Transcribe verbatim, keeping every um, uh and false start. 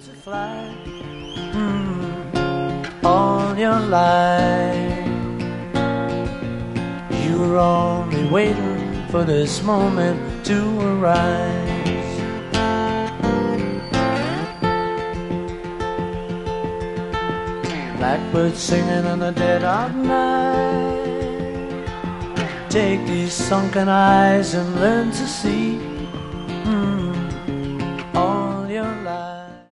to fly mm, all your life. You were only waiting for this moment to arise. Blackbirds singing in the dead of night. Take these sunken eyes and learn to see